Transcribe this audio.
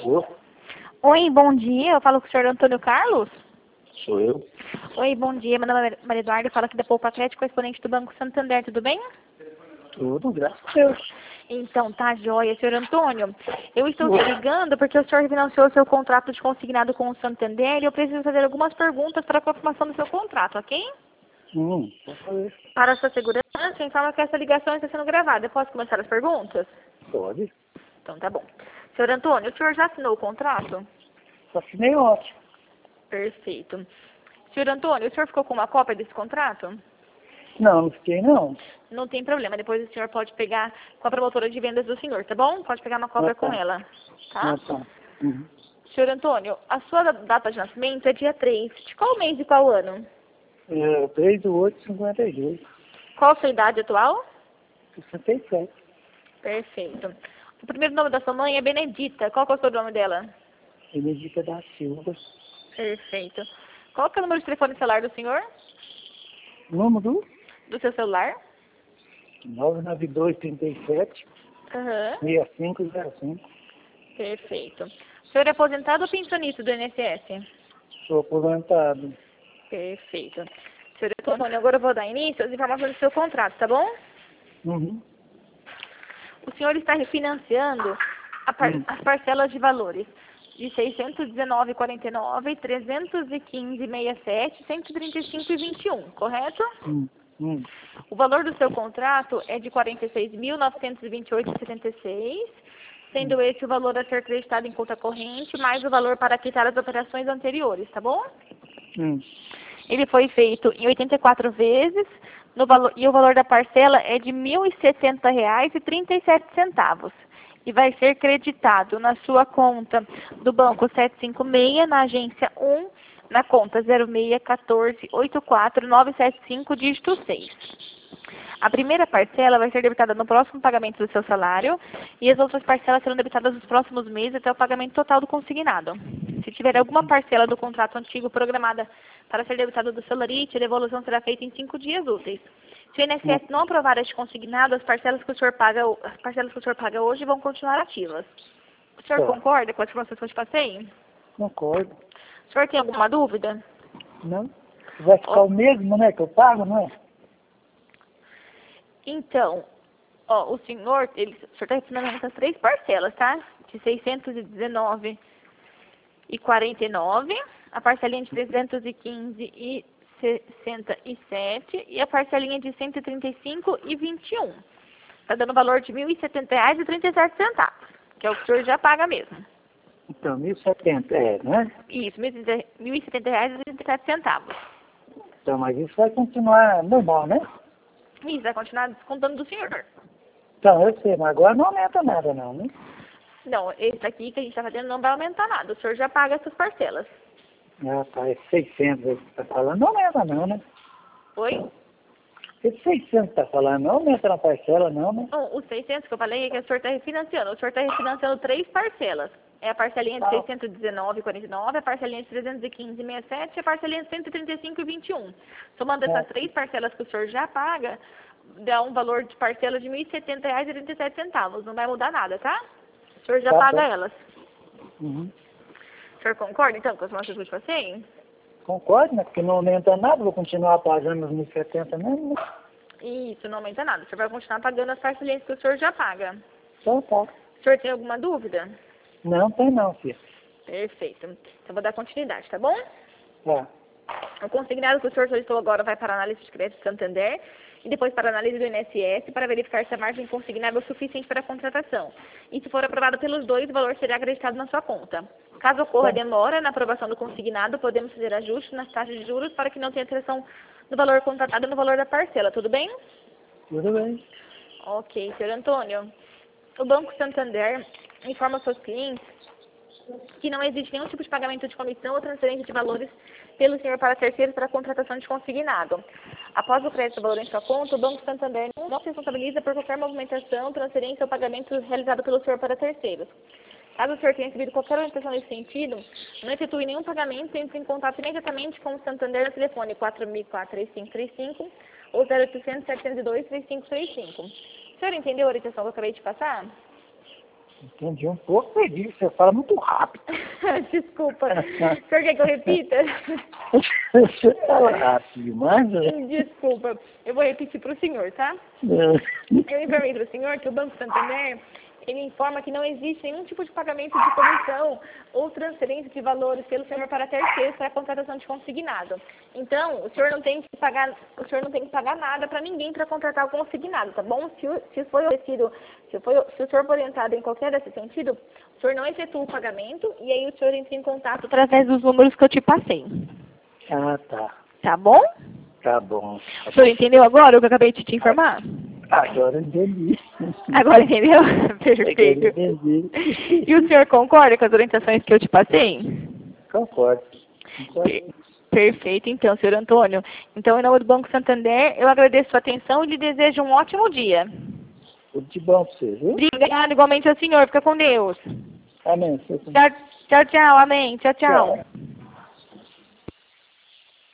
Alô? Oi, bom dia. Eu falo com o senhor Antônio Carlos. Sou eu? Oi, bom dia. Meu nome é Maria Eduarda. Eu falo aqui da Poupa Atlético, correspondente do Banco Santander. Tudo bem? Tudo, graças a Deus. Então, tá joia. Senhor Antônio, eu estou te ligando porque o senhor financiou seu contrato de consignado com o Santander e eu preciso fazer algumas perguntas para a confirmação do seu contrato, ok? Pode fazer. Para a sua segurança, informa que essa ligação está sendo gravada. Eu posso começar as perguntas? Pode. Então, tá bom. Senhor Antônio, o senhor já assinou o contrato? Assinei ontem. Perfeito. Senhor Antônio, o senhor ficou com uma cópia desse contrato? Não fiquei não. Não tem problema, depois o senhor pode pegar com a promotora de vendas do senhor, tá bom? Pode pegar uma cópia com Tá. ela, tá? Tá. Uhum. Senhor Antônio, a sua data de nascimento é dia 3. De qual mês e qual ano? 3/8/52. Qual a sua idade atual? 67. Perfeito. O primeiro nome da sua mãe é Benedita. Qual que é o sobrenome dela? Benedita da Silva. Perfeito. Qual que é o número de telefone celular do senhor? Número Do seu celular? 99237 Aham. 6505. Perfeito. O senhor é aposentado ou pensionista do INSS? Sou aposentado. Perfeito. Senhor Antônio, agora eu vou dar início às informações do seu contrato, tá bom? Uhum. O senhor está refinanciando as parcelas de valores de 619,49, 315,67, 135,21, correto? O valor do seu contrato é de 46.928,76, sendo esse o valor a ser acreditado em conta corrente, mais o valor para quitar as operações anteriores, tá bom? Ele foi feito em 84 vezes, e o valor da parcela é de R$ 1.070,37. E vai ser creditado na sua conta do Banco 756, na agência 1, na conta 0614849975, dígito 6. A primeira parcela vai ser debitada no próximo pagamento do seu salário e as outras parcelas serão debitadas nos próximos meses até o pagamento total do consignado. Se tiver alguma parcela do contrato antigo programada para ser debitada do salarite, a devolução será feita em 5 dias úteis. Se o INSS não aprovar este consignado, as parcelas que o senhor paga hoje vão continuar ativas. O senhor concorda com as informações que eu te passei? Concordo. O senhor tem alguma dúvida? Não? Vai ficar o mesmo, né, que eu pago, não é? Então, o senhor está refinanciando essas 3 parcelas, tá? De 619,49, a parcelinha de 315,67 e a parcelinha de 135,21. Está dando valor de R$ 1.070,37, que é o que o senhor já paga mesmo. Então, 1.070, né? Isso, R$ 1.070,37. Então, mas isso vai continuar normal, né? Isso, vai continuar descontando do senhor. Então, eu sei, mas agora não aumenta nada não, né? Não, esse aqui que a gente está fazendo não vai aumentar nada. O senhor já paga essas parcelas. Ah, tá, esse 600 aí que você tá falando não aumenta não, né? Oi? Esse 600 que tá falando não aumenta na parcela não, né? Não, os 600 que eu falei é que o senhor está refinanciando. O senhor está refinanciando 3 parcelas. É a parcelinha de 619,49, a parcelinha de 315,67 e a parcelinha de 135,21. Somando essas 3 parcelas que o senhor já paga, dá um valor de parcela de R$ 1.070,37. Não vai mudar nada, tá? O senhor já paga elas. Uhum. O senhor concorda, então, com as informações que eu te passei? Concordo, né? Porque não aumenta nada, vou continuar pagando os 1.070 mesmo, né? Isso, não aumenta nada. O senhor vai continuar pagando as parcelinhas que o senhor já paga. Então tá. O senhor tem alguma dúvida? Não tem não, filho. Perfeito. Então, vou dar continuidade, tá bom? Tá. O consignado que o senhor solicitou agora vai para a análise de crédito Santander e depois para a análise do INSS para verificar se a margem consignável é suficiente para a contratação. E se for aprovado pelos dois, o valor será acreditado na sua conta. Caso ocorra demora na aprovação do consignado, podemos fazer ajustes nas taxas de juros para que não tenha alteração no valor contratado e no valor da parcela. Tudo bem? Tudo bem. Ok, senhor Antônio. O Banco Santander informa aos seus clientes que não existe nenhum tipo de pagamento de comissão ou transferência de valores pelo senhor para terceiros para a contratação de consignado. Após o crédito do valor em sua conta, o Banco Santander não se responsabiliza por qualquer movimentação, transferência ou pagamento realizado pelo senhor para terceiros. Caso o senhor tenha recebido qualquer orientação nesse sentido, não efetue nenhum pagamento e entre em contato imediatamente com o Santander no telefone 4004-3535 ou 0800-702-3535. O senhor entendeu a orientação que eu acabei de passar? Entendi um pouco, perdi. Você fala muito rápido. Desculpa. O senhor quer que eu repita? Você fala rápido, mas... Desculpa. Eu vou repetir para o senhor, tá? Eu informei para o senhor que o Banco Santander, ele informa que não existe nenhum tipo de pagamento de comissão ou transferência de valores pelo senhor para terceiros para a contratação de consignado. Então, o senhor não tem que pagar nada para ninguém para contratar o consignado, tá bom? Se for oferecido, se o senhor for orientado em qualquer desse sentido, o senhor não efetua o pagamento e aí o senhor entra em contato através dos números que eu te passei. Ah, tá. Tá bom? Tá bom. O senhor entendeu agora o que eu acabei de te informar? Agora entendi. Agora entendeu? Perfeito. Entendi. E o senhor concorda com as orientações que eu te passei? Concordo. Perfeito, então, senhor Antônio. Então, em nome do Banco Santander, eu agradeço a sua atenção e lhe desejo um ótimo dia. Tudo de bom pra você, viu? Obrigada, igualmente ao senhor. Fica com Deus. Amém. Tchau, tchau, tchau. Amém. Tchau, tchau. Tchau.